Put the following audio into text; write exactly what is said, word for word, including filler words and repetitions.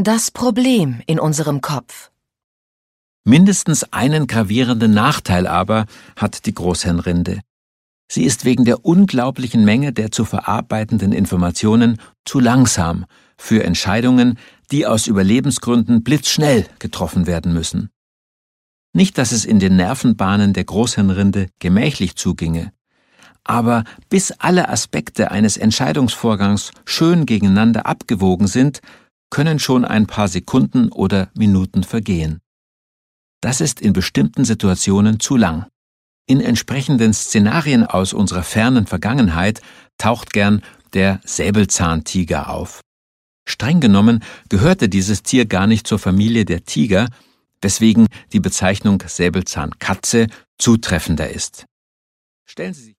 Das Problem in unserem Kopf. Mindestens einen gravierenden Nachteil aber hat die Großhirnrinde. Sie ist wegen der unglaublichen Menge der zu verarbeitenden Informationen zu langsam für Entscheidungen, die aus Überlebensgründen blitzschnell getroffen werden müssen. Nicht, dass es in den Nervenbahnen der Großhirnrinde gemächlich zuginge, aber bis alle Aspekte eines Entscheidungsvorgangs schön gegeneinander abgewogen sind, können schon ein paar Sekunden oder Minuten vergehen. Das ist in bestimmten Situationen zu lang. In entsprechenden Szenarien aus unserer fernen Vergangenheit taucht gern der Säbelzahntiger auf. Streng genommen gehörte dieses Tier gar nicht zur Familie der Tiger, weswegen die Bezeichnung Säbelzahnkatze zutreffender ist. Stellen Sie sich